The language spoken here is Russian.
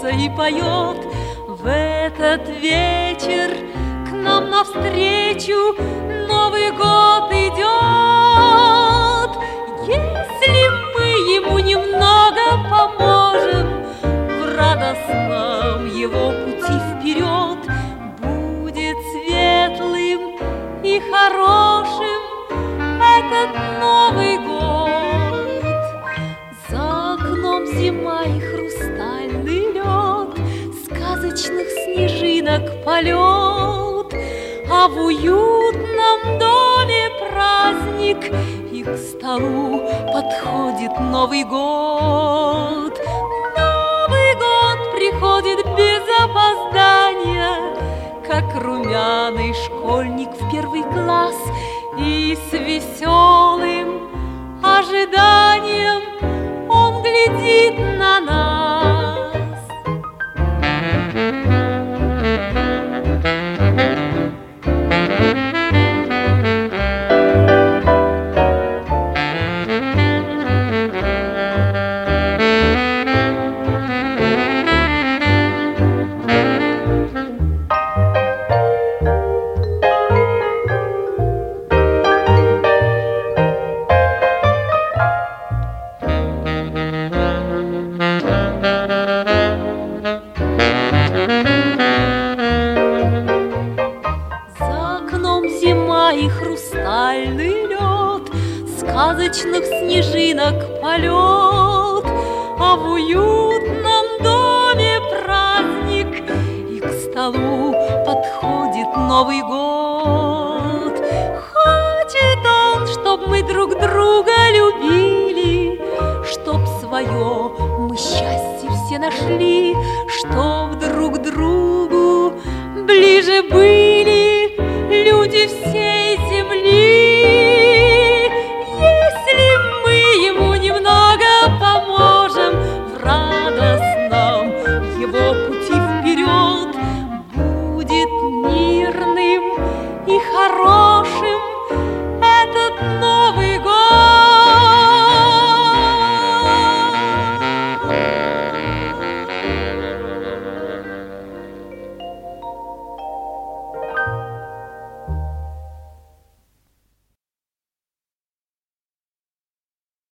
смеется и поет. В этот вечер к нам навстречу Новый год идет. Если мы ему немного поможем в радостном его пути вперед, будет светлым и хорошим этот Новый год. За окном зима и хрустальный лед, сказочных снежинок полет, а в уютном доме праздник, и к столу подходит Новый год. Новый год приходит без опоздания, как румяный школьник в первый класс, и с веселым ожиданием он глядит на нас. И хрустальный лед, сказочных снежинок полет, а в уютном доме праздник, и к столу подходит Новый год. Хочет он, чтоб мы друг друга любили, чтоб свое мы счастье все нашли, чтоб друг другу ближе были люди все.